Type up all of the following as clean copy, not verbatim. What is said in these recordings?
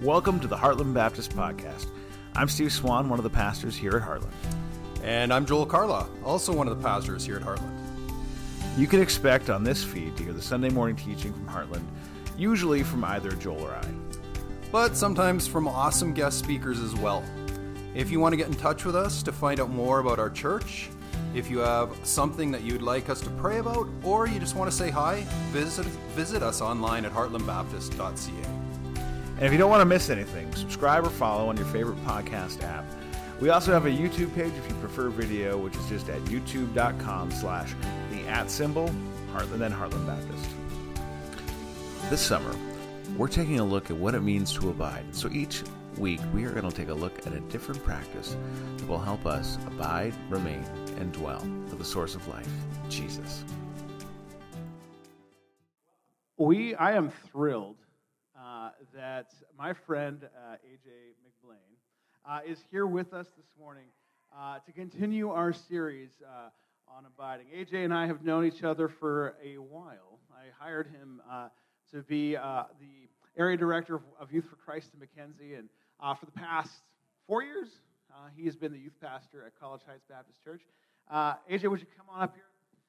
Welcome to the Heartland Baptist Podcast. I'm Steve Swan, one of the pastors here at Heartland. And I'm Joel Carla, also one of the pastors here at Heartland. You can expect on this feed to hear the Sunday morning teaching from Heartland, usually from either Joel or I. But sometimes from awesome guest speakers as well. If you want to get in touch with us to find out more about our church, if you have something that you'd like us to pray about, or you just want to say hi, visit us online at heartlandbaptist.ca. And if you don't want to miss anything, subscribe or follow on your favorite podcast app. We also have a YouTube page if you prefer video, which is just at youtube.com/Heartland, then Heartland Baptist. This summer, we're taking a look at what it means to abide. So each week, we are going to take a look at a different practice that will help us abide, remain, and dwell for the source of life, Jesus. I am thrilled that my friend AJ McBlain is here with us this morning to continue our series on abiding. AJ and I have known each other for a while. I hired him to be the area director of Youth for Christ in McKenzie, and for the past 4 years, he has been the youth pastor at College Heights Baptist Church. AJ, would you come on up here?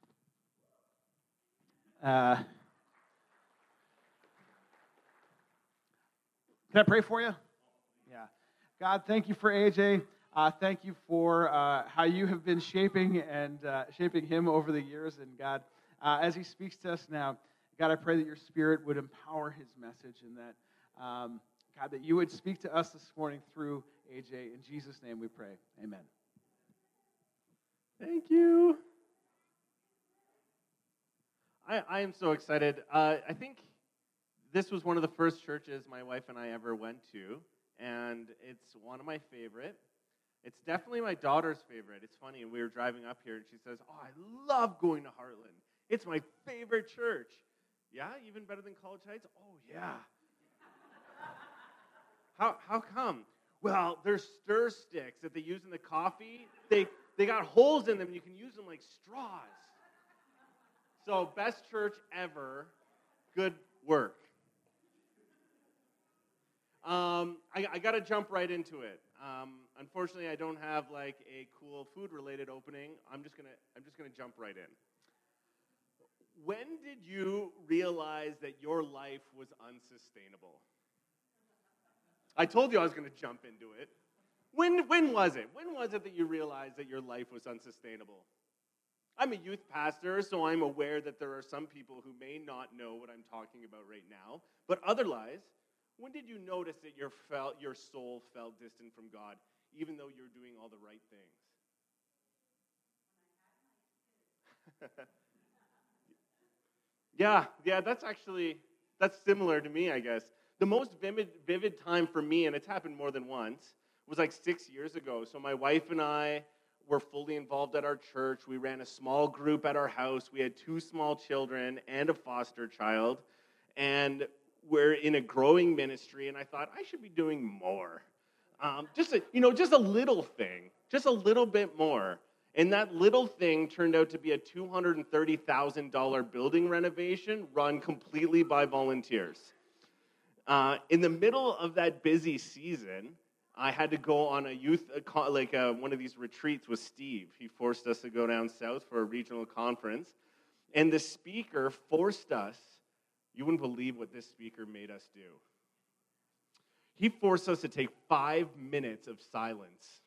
Can I pray for you? Yeah. God, thank you for AJ. Thank you for how you have been shaping him over the years. And God, as he speaks to us now, God, I pray that your Spirit would empower his message, and that, God, that you would speak to us this morning through AJ. In Jesus' name we pray. Amen. Thank you. I am so excited. I think this was one of the first churches my wife and I ever went to, and it's one of my favorite. It's definitely my daughter's favorite. It's funny, we were driving up here, and she says, "Oh, I love going to Heartland. It's my favorite church." Yeah, even better than College Heights? Oh, yeah. How come? Well, there's stir sticks that they use in the coffee. They got holes in them, and you can use them like straws. So, best church ever. Good work. I got to jump right into it. Unfortunately, I don't have like a cool food-related opening. I'm just gonna jump right in. When did you realize that your life was unsustainable? I told you I was going to jump into it. When was it? When was it that you realized that your life was unsustainable? I'm a youth pastor, so I'm aware that there are some people who may not know what I'm talking about right now. But otherwise, when did you notice that your soul felt distant from God, even though you're doing all the right things? Yeah, that's similar to me, I guess. The most vivid time for me, and it's happened more than once, was like 6 years ago. So my wife and I were fully involved at our church. We ran a small group at our house. We had 2 small children and a foster child. And we're in a growing ministry, and I thought I should be doing more. Just a little thing, just a little bit more. And that little thing turned out to be a $230,000 building renovation run completely by volunteers. In the middle of that busy season, I had to go on a youth, one of these retreats with Steve. He forced us to go down south for a regional conference. And the speaker forced us, you wouldn't believe what this speaker made us do. He forced us to take 5 minutes of silence.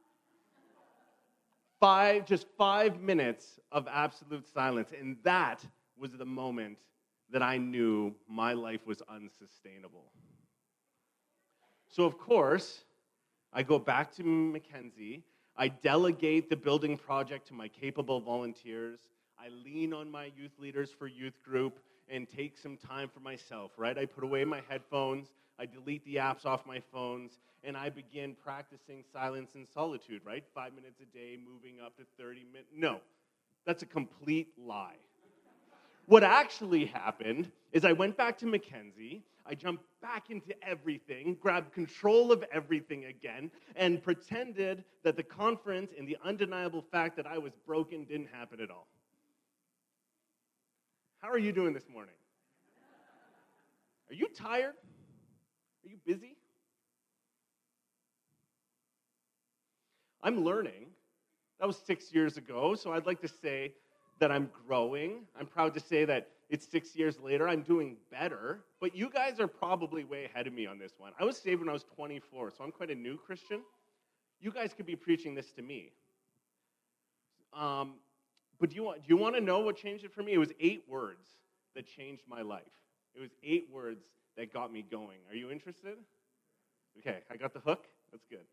Just 5 minutes of absolute silence. And that was the moment that I knew my life was unsustainable. So, of course, I go back to McKenzie. I delegate the building project to my capable volunteers. I lean on my youth leaders for youth group and take some time for myself, right? I put away my headphones. I delete the apps off my phones, and I begin practicing silence and solitude, right? 5 minutes a day, moving up to 30 minutes. No, that's a complete lie. What actually happened is I went back to McKenzie, I jumped back into everything, grabbed control of everything again, and pretended that the conference and the undeniable fact that I was broken didn't happen at all. How are you doing this morning? Are you tired? Are you busy? I'm learning. That was 6 years ago, so I'd like to say that I'm growing. I'm proud to say that it's 6 years later. I'm doing better, but you guys are probably way ahead of me on this one. I was saved when I was 24, so I'm quite a new Christian. You guys could be preaching this to me. But do you want to know what changed it for me? It was 8 words that changed my life. It was 8 words that got me going. Are you interested? Okay, I got the hook. That's good.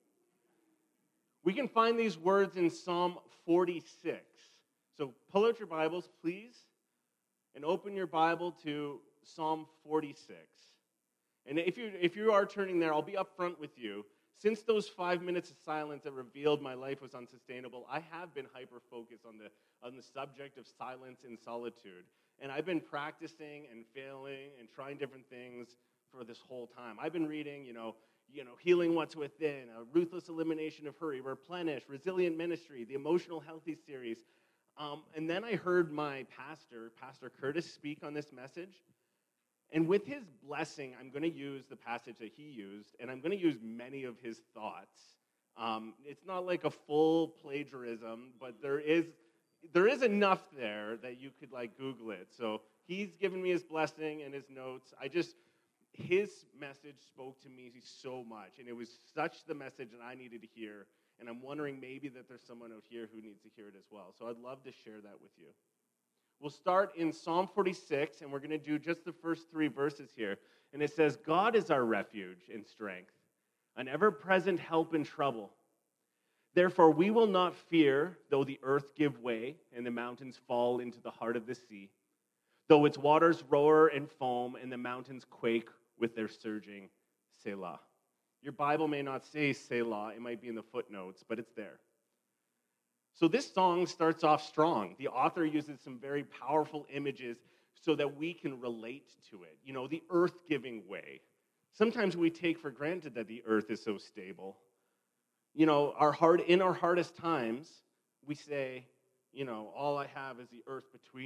We can find these words in Psalm 46. So pull out your Bibles, please, and open your Bible to Psalm 46. And if you are turning there, I'll be up front with you. Since those 5 minutes of silence that revealed my life was unsustainable, I have been hyper-focused on the subject of silence and solitude. And I've been practicing and failing and trying different things for this whole time. I've been reading, Healing What's Within, A Ruthless Elimination of Hurry, Replenish, Resilient Ministry, the Emotional Healthy series. And then I heard my Pastor Curtis, speak on this message. And with his blessing, I'm going to use the passage that he used, and I'm going to use many of his thoughts. It's not like a full plagiarism, but there is enough there that you could Google it. So he's given me his blessing and his notes. His message spoke to me so much, and it was such the message that I needed to hear. And I'm wondering maybe that there's someone out here who needs to hear it as well. So I'd love to share that with you. We'll start in Psalm 46, and we're going to do just the first 3 verses here. And it says, God is our refuge and strength, an ever-present help in trouble. Therefore we will not fear, though the earth give way and the mountains fall into the heart of the sea, though its waters roar and foam and the mountains quake with their surging. Selah. Your Bible may not say Selah. It might be in the footnotes, but it's there. So this song starts off strong. The author uses some very powerful images so that we can relate to it. The earth-giving way. Sometimes we take for granted that the earth is so stable. In our hardest times, we say, all I have is the earth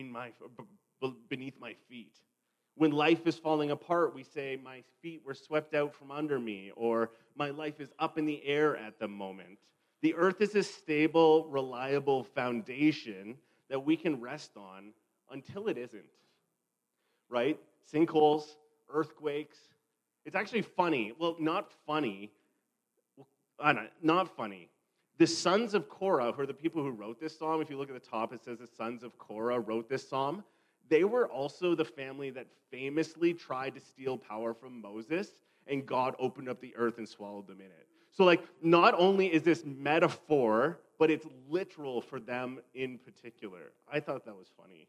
beneath my feet. When life is falling apart, we say, my feet were swept out from under me, or my life is up in the air at the moment. The earth is a stable, reliable foundation that we can rest on until it isn't, right? Sinkholes, earthquakes. It's actually funny. Well, not funny. Not funny. The sons of Korah, who are the people who wrote this psalm, if you look at the top, it says the sons of Korah wrote this psalm. They were also the family that famously tried to steal power from Moses, and God opened up the earth and swallowed them in it. So, not only is this metaphor, but it's literal for them in particular. I thought that was funny.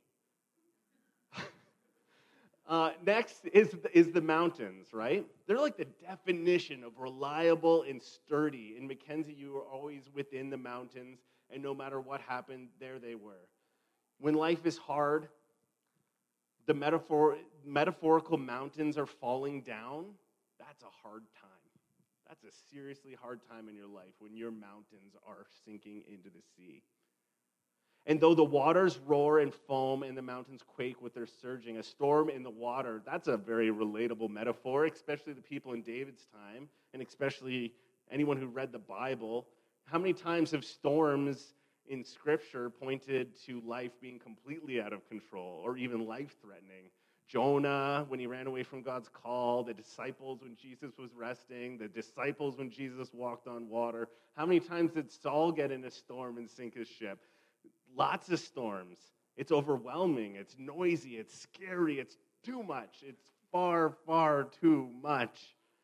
Next is the mountains, right? They're like the definition of reliable and sturdy. In Mackenzie, you were always within the mountains, and no matter what happened, there they were. When life is hard, the metaphorical mountains are falling down. That's a hard time. That's a seriously hard time in your life when your mountains are sinking into the sea. And though the waters roar and foam and the mountains quake with their surging, a storm in the water, that's a very relatable metaphor, especially the people in David's time, and especially anyone who read the Bible. How many times have storms in Scripture pointed to life being completely out of control or even life-threatening? Jonah, when he ran away from God's call, the disciples when Jesus was resting, the disciples when Jesus walked on water. How many times did Saul get in a storm and sink his ship? Lots of storms. It's overwhelming. It's noisy. It's scary. It's too much. It's far, far too much.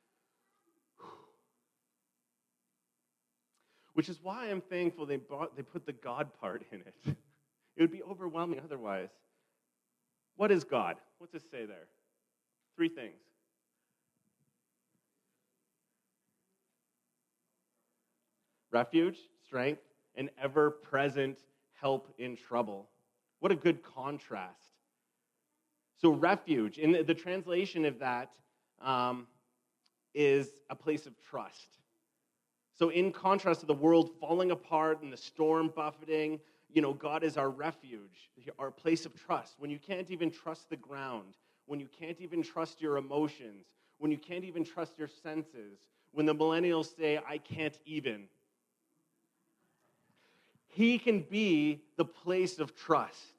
Which is why I'm thankful they put the God part in it. It would be overwhelming otherwise. What is God? What's it say there? 3 things. Refuge, strength, and ever-present help in trouble. What a good contrast. So refuge, in the translation of that, is a place of trust. So in contrast to the world falling apart and the storm buffeting, God is our refuge, our place of trust. When you can't even trust the ground, when you can't even trust your emotions, when you can't even trust your senses, when the millennials say, I can't even. He can be the place of trust.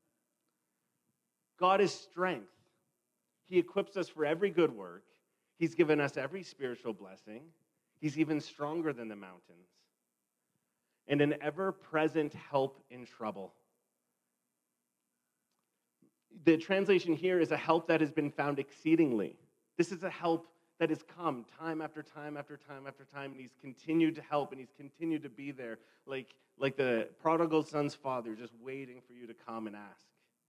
God is strength. He equips us for every good work. He's given us every spiritual blessing. He's even stronger than the mountains. And an ever-present help in trouble. The translation here is a help that has been found exceedingly. This is a help that has come time after time after time after time, and he's continued to help, and he's continued to be there, like the prodigal son's father, just waiting for you to come and ask.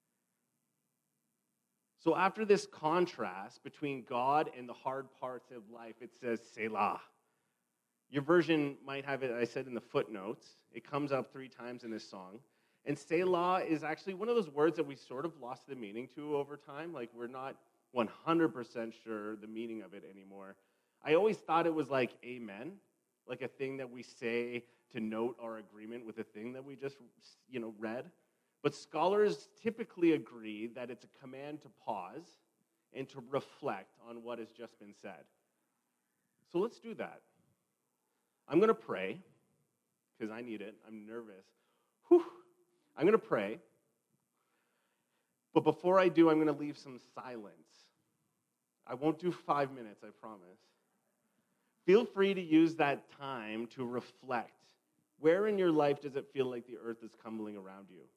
So after this contrast between God and the hard parts of life, it says Selah. Your version might have it, I said in the footnotes. It comes up 3 times in this song. And Selah is actually one of those words that we sort of lost the meaning to over time. Like, we're not 100% sure the meaning of it anymore. I always thought it was like amen, like a thing that we say to note our agreement with a thing that we just, read. But scholars typically agree that it's a command to pause and to reflect on what has just been said. So let's do that. I'm going to pray, because I need it. I'm nervous. I'm going to pray. But before I do, I'm going to leave some silence. I won't do 5 minutes, I promise. Feel free to use that time to reflect. Where in your life does it feel like the earth is crumbling around you?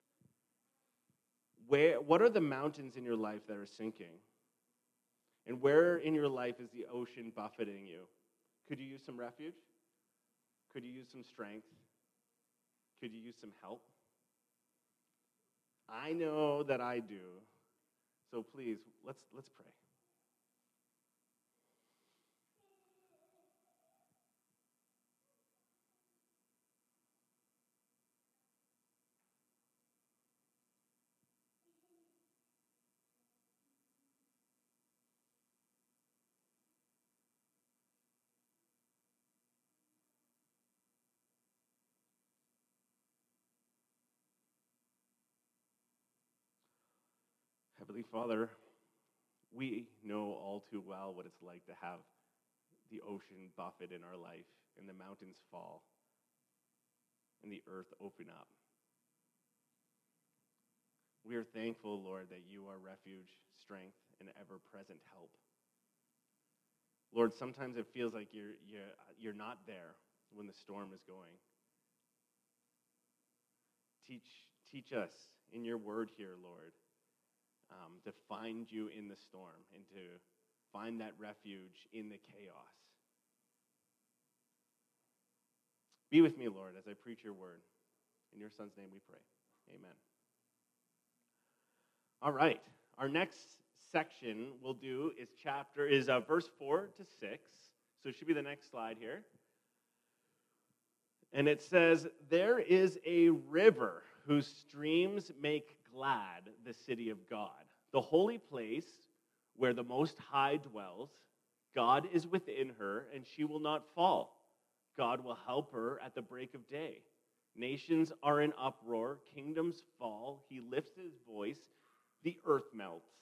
What are the mountains in your life that are sinking? And where in your life is the ocean buffeting you? Could you use some refuge? Could you use some strength? Could you use some help? I know that I do. So please, let's pray. Heavenly Father, we know all too well what it's like to have the ocean buffet in our life and the mountains fall and the earth open up. We are thankful, Lord, that you are refuge, strength, and ever-present help. Lord, sometimes it feels like you're not there when the storm is going. Teach us in your word here, Lord, to find you in the storm and to find that refuge in the chaos. Be with me, Lord, as I preach your word. In your Son's name we pray. Amen. All right. Our next section we'll do is verse 4 to 6. So it should be the next slide here. And it says, "There is a river whose streams make glad the city of God, the holy place where the Most High dwells. God is within her, and she will not fall. God will help her at the break of day. Nations are in uproar, kingdoms fall. He lifts his voice, the earth melts."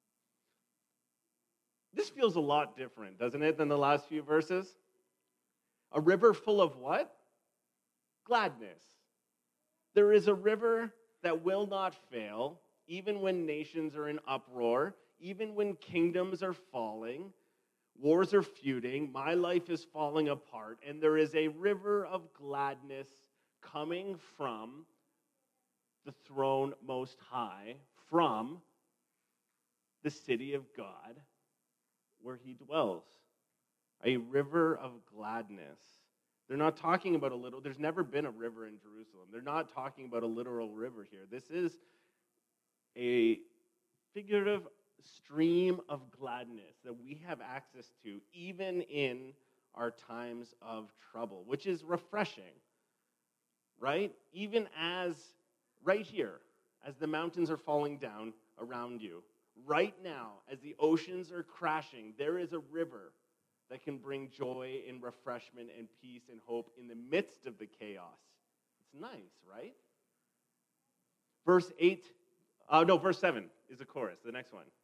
This feels a lot different, doesn't it, than the last few verses? A river full of what? Gladness. There is a river that will not fail, even when nations are in uproar, even when kingdoms are falling, wars are feuding, my life is falling apart, and there is a river of gladness coming from the throne most high, from the city of God where he dwells. A river of gladness. They're not talking about there's never been a river in Jerusalem. They're not talking about a literal river here. This is a figurative stream of gladness that we have access to even in our times of trouble, which is refreshing, right? Even as, right here, as the mountains are falling down around you, right now, as the oceans are crashing, there is a river that can bring joy and refreshment and peace and hope in the midst of the chaos. It's nice, right? Verse 7 is the chorus, the next one.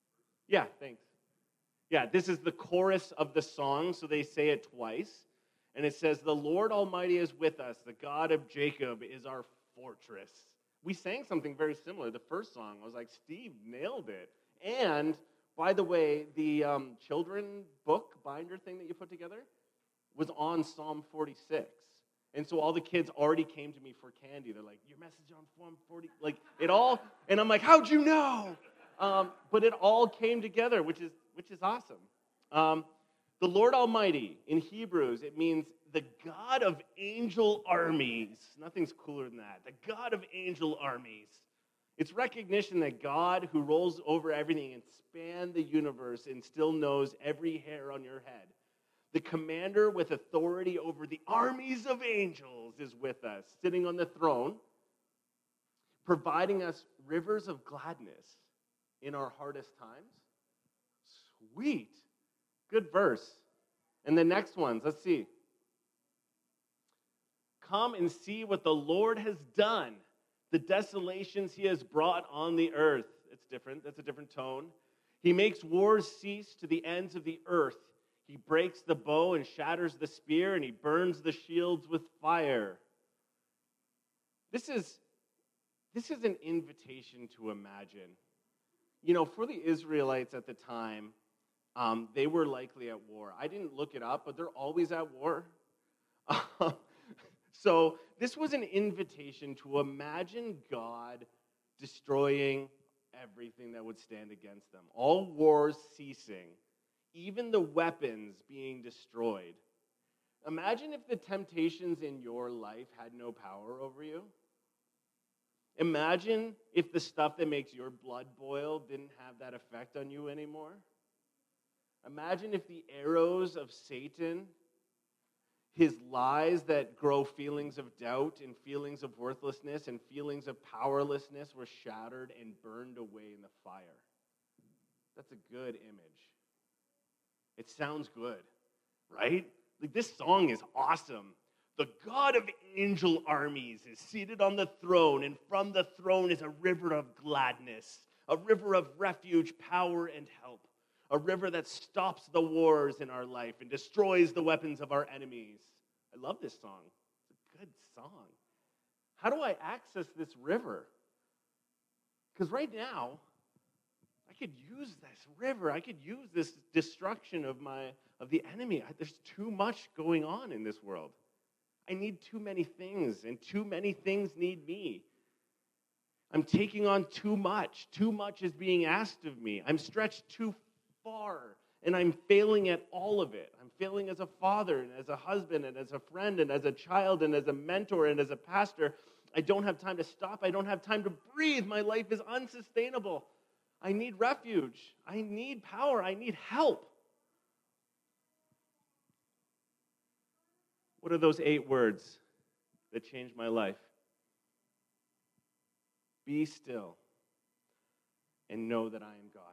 Yeah, thanks. Yeah, this is the chorus of the song, so they say it twice. And it says, the Lord Almighty is with us. The God of Jacob is our fortress. We sang something very similar. The first song, I was like, Steve nailed it. And, by the way, the children book binder thing that you put together was on Psalm 46. And so all the kids already came to me for candy. They're like, your message on Psalm 40, like it all, and I'm like, how'd you know? But it all came together, which is awesome. The Lord Almighty, in Hebrews, it means the God of angel armies. Nothing's cooler than that. The God of angel armies. It's recognition that God, who rolls over everything and spanned the universe and still knows every hair on your head, the commander with authority over the armies of angels is with us, sitting on the throne, providing us rivers of gladness in our hardest times. Sweet. Good verse. And the next ones, let's see. Come and see what the Lord has done, the desolations he has brought on the earth. It's different. That's a different tone. He makes wars cease to the ends of the earth. He breaks the bow and shatters the spear, and he burns the shields with fire. This is an invitation to imagine. You know, for the Israelites at the time, they were likely at war. I didn't look it up, but they're always at war. So this was an invitation to imagine God destroying everything that would stand against them. All wars ceasing, even the weapons being destroyed. Imagine if the temptations in your life had no power over you. Imagine if the stuff that makes your blood boil didn't have that effect on you anymore. Imagine if the arrows of Satan, his lies that grow feelings of doubt and feelings of worthlessness and feelings of powerlessness were shattered and burned away in the fire. That's a good image. It sounds good, right? Like, this song is awesome. The God of angel armies is seated on the throne, and from the throne is a river of gladness, a river of refuge, power, and help. A river that stops the wars in our life and destroys the weapons of our enemies. I love this song. It's a good song. How do I access this river? Because right now, I could use this river. I could use this destruction of the enemy. There's too much going on in this world. I need too many things, and too many things need me. I'm taking on too much. Too much is being asked of me. I'm stretched too far, and I'm failing at all of it. I'm failing as a father, and as a husband, and as a friend, and as a child, and as a mentor, and as a pastor. I don't have time to stop. I don't have time to breathe. My life is unsustainable. I need refuge. I need power. I need help. What are those 8 words that changed my life? Be still and know that I am God.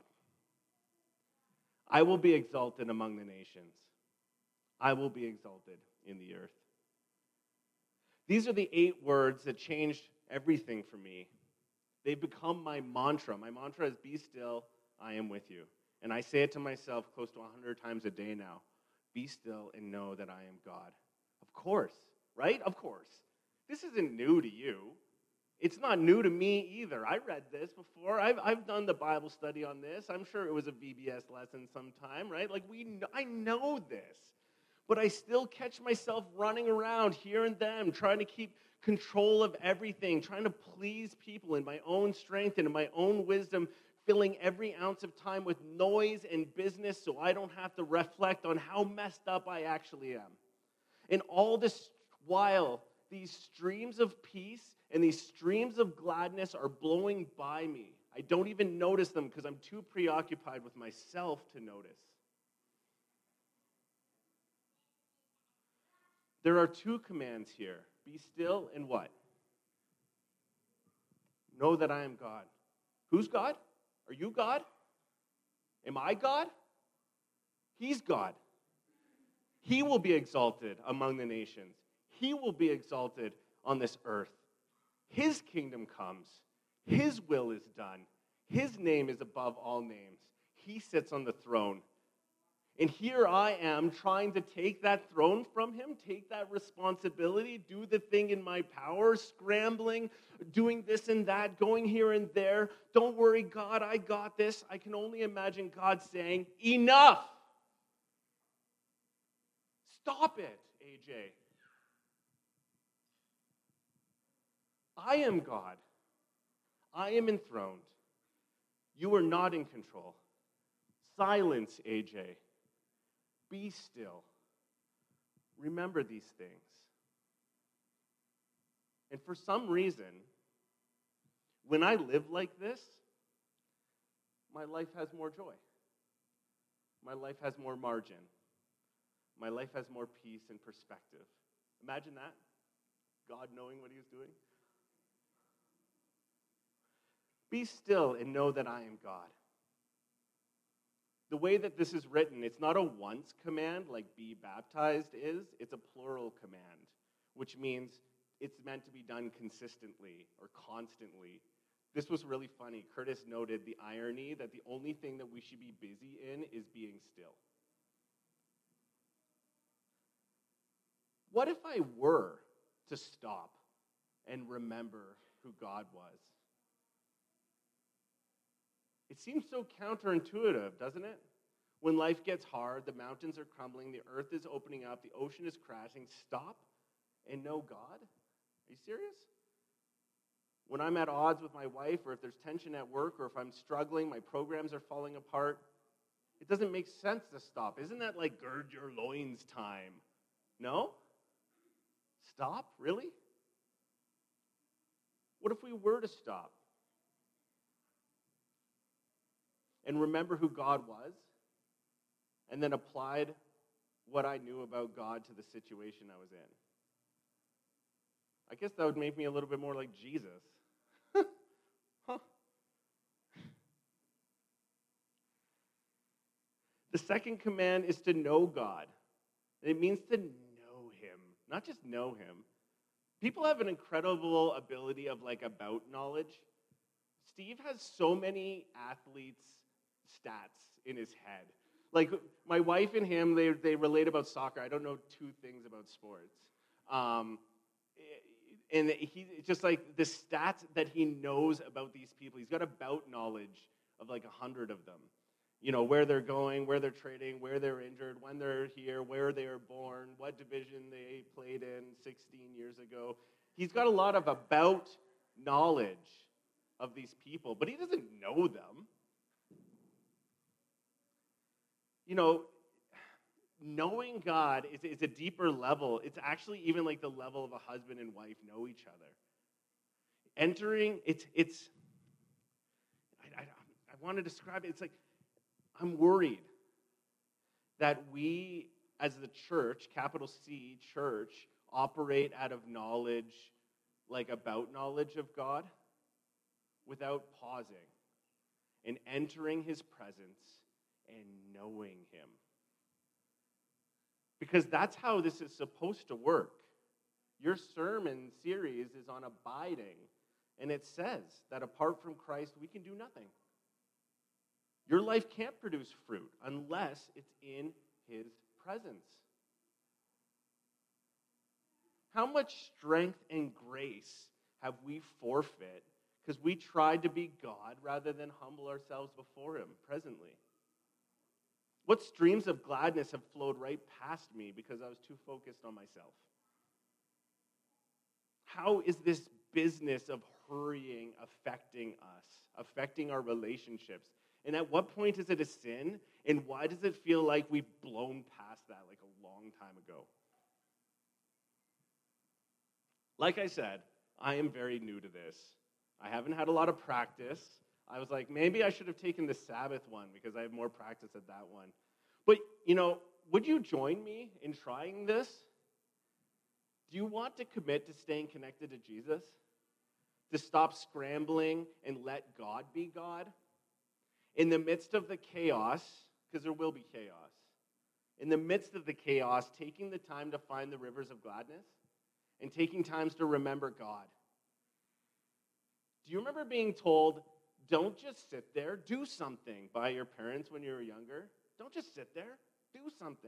I will be exalted among the nations. I will be exalted in the earth. These are the 8 words that changed everything for me. They've become my mantra. My mantra is, be still, I am with you. And I say it to myself close to 100 times a day now. Be still and know that I am God. Of course, right? Of course. This isn't new to you. It's not new to me either. I read this before. I've done the Bible study on this. I'm sure it was a VBS lesson sometime, right? Like, I know this. But I still catch myself running around here and there, trying to keep control of everything, trying to please people in my own strength and in my own wisdom, filling every ounce of time with noise and business so I don't have to reflect on how messed up I actually am. And all this while, these streams of peace and these streams of gladness are blowing by me. I don't even notice them because I'm too preoccupied with myself to notice. There are 2 commands here. Be still and what? Know that I am God. Who's God? Are you God? Am I God? He's God. He will be exalted among the nations. He will be exalted on this earth. His kingdom comes. His will is done. His name is above all names. He sits on the throne. And here I am trying to take that throne from him, take that responsibility, do the thing in my power, scrambling, doing this and that, going here and there. Don't worry, God, I got this. I can only imagine God saying, enough. Stop it, AJ. I am God. I am enthroned. You are not in control. Silence, AJ. Be still. Remember these things. And for some reason, when I live like this, my life has more joy. My life has more margin. My life has more peace and perspective. Imagine that. God knowing what he was doing. Be still and know that I am God. The way that this is written, it's not a once command like be baptized is. It's a plural command, which means it's meant to be done consistently or constantly. This was really funny. Curtis noted the irony that the only thing that we should be busy in is being still. What if I were to stop and remember who God was? It seems so counterintuitive, doesn't it? When life gets hard, the mountains are crumbling, the earth is opening up, the ocean is crashing, stop and know God? Are you serious? When I'm at odds with my wife, or if there's tension at work, or if I'm struggling, my programs are falling apart, it doesn't make sense to stop. Isn't that like gird your loins time? No? Stop? Really? What if we were to stop and remember who God was, and then applied what I knew about God to the situation I was in? I guess that would make me a little bit more like Jesus. Huh. The second command is to know God. It means to know him, not just know him. People have an incredible ability of about knowledge. Steve has so many athletes' stats in his head. Like my wife and him, they relate about soccer. I don't know two things about sports. And it's just like the stats that he knows about these people. He's got about knowledge of 100 of them. You know, where they're going, where they're trading, where they're injured, when they're here, where they were born, what division they played in 16 years ago. He's got a lot of about knowledge of these people, but he doesn't know them. You know, knowing God is a deeper level. It's actually even like the level of a husband and wife know each other. Entering, I want to describe it. It's like, I'm worried that we, as the church, capital C, church, operate out of knowledge, about knowledge of God, without pausing and entering his presence and knowing him. Because that's how this is supposed to work. Your sermon series is on abiding, and it says that apart from Christ, we can do nothing. Your life can't produce fruit unless it's in his presence. How much strength and grace have we forfeit because we tried to be God rather than humble ourselves before him presently? What streams of gladness have flowed right past me because I was too focused on myself? How is this business of hurrying affecting us, affecting our relationships? And at what point is it a sin? And why does it feel like we've blown past that a long time ago? Like I said, I am very new to this. I haven't had a lot of practice. I was like, maybe I should have taken the Sabbath one because I have more practice at that one. But, would you join me in trying this? Do you want to commit to staying connected to Jesus? To stop scrambling and let God be God? In the midst of the chaos, because there will be chaos, in the midst of the chaos, taking the time to find the rivers of gladness and taking times to remember God. Do you remember being told, don't just sit there, do something by your parents when you were younger? Don't just sit there. Do something.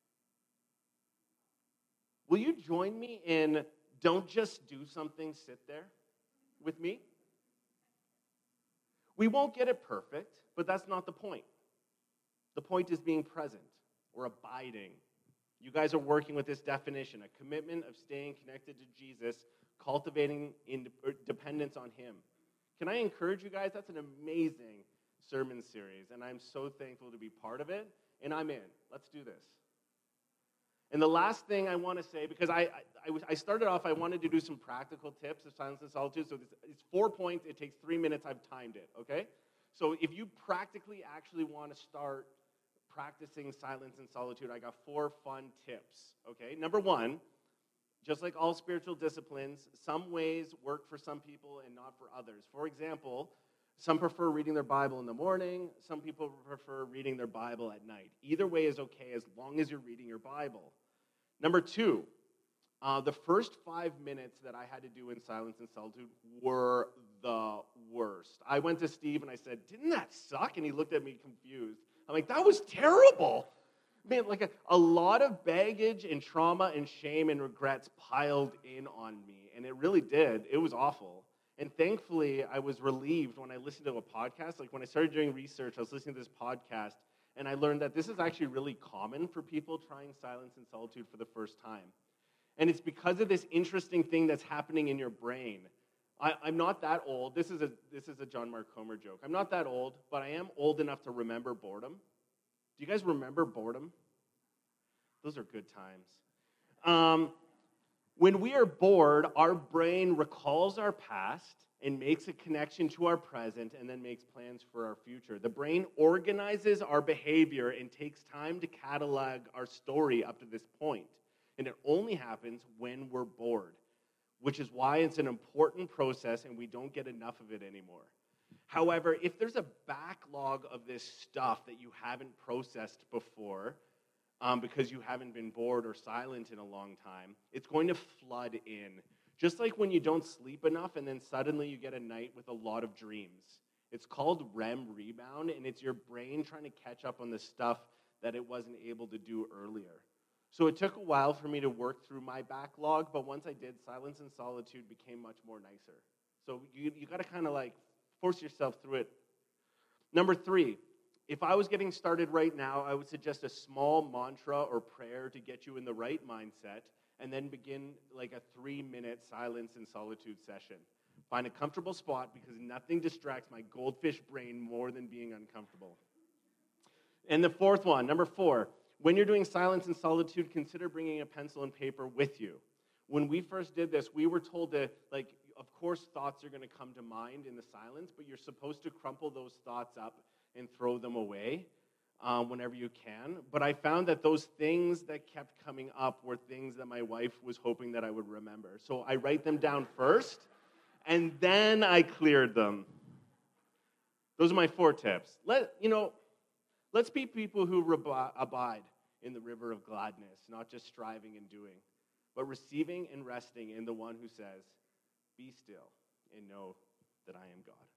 Will you join me in don't just do something, sit there with me? We won't get it perfect, but that's not the point. The point is being present or abiding. You guys are working with this definition, a commitment of staying connected to Jesus, cultivating dependence on him. Can I encourage you guys? That's an amazing sermon series, and I'm so thankful to be part of it, and I'm in. Let's do this. And the last thing I want to say, because I started off, I wanted to do some practical tips of silence and solitude, so it's 4 points, it takes 3 minutes, I've timed it, okay? So if you practically actually want to start practicing silence and solitude, I got 4 fun tips, okay? Number 1, just like all spiritual disciplines, some ways work for some people and not for others. For example, some prefer reading their Bible in the morning, some people prefer reading their Bible at night. Either way is okay as long as you're reading your Bible. Number 2, the first 5 minutes that I had to do in silence and solitude were the worst. I went to Steve and I said, "Didn't that suck?" And he looked at me confused. I'm like, "That was terrible." Man, like a lot of baggage and trauma and shame and regrets piled in on me, and it really did. It was awful. And thankfully, I was relieved when I listened to a podcast. Like when I started doing research, I was listening to this podcast, and I learned that this is actually really common for people trying silence and solitude for the first time. And it's because of this interesting thing that's happening in your brain. I'm not that old. This is a John Mark Comer joke. I'm not that old, but I am old enough to remember boredom. Do you guys remember boredom? Those are good times. When we are bored, our brain recalls our past and makes a connection to our present and then makes plans for our future. The brain organizes our behavior and takes time to catalog our story up to this point. And it only happens when we're bored, which is why it's an important process and we don't get enough of it anymore. However, if there's a backlog of this stuff that you haven't processed before, because you haven't been bored or silent in a long time, it's going to flood in. Just like when you don't sleep enough and then suddenly you get a night with a lot of dreams. It's called REM rebound, and it's your brain trying to catch up on the stuff that it wasn't able to do earlier. So it took a while for me to work through my backlog, but once I did, silence and solitude became much more nicer. So you got to kind of like force yourself through it. Number 3, if I was getting started right now, I would suggest a small mantra or prayer to get you in the right mindset, and then begin like a 3-minute silence and solitude session. Find a comfortable spot because nothing distracts my goldfish brain more than being uncomfortable. And the 4th one, number 4, when you're doing silence and solitude, consider bringing a pencil and paper with you. When we first did this, we were told to, like, of course thoughts are going to come to mind in the silence, but you're supposed to crumple those thoughts up and throw them away whenever you can. But I found that those things that kept coming up were things that my wife was hoping that I would remember. So I write them down first, and then I cleared them. Those are my 4 tips. Let's be people who abide in the river of gladness, not just striving and doing, but receiving and resting in the one who says, "Be still and know that I am God."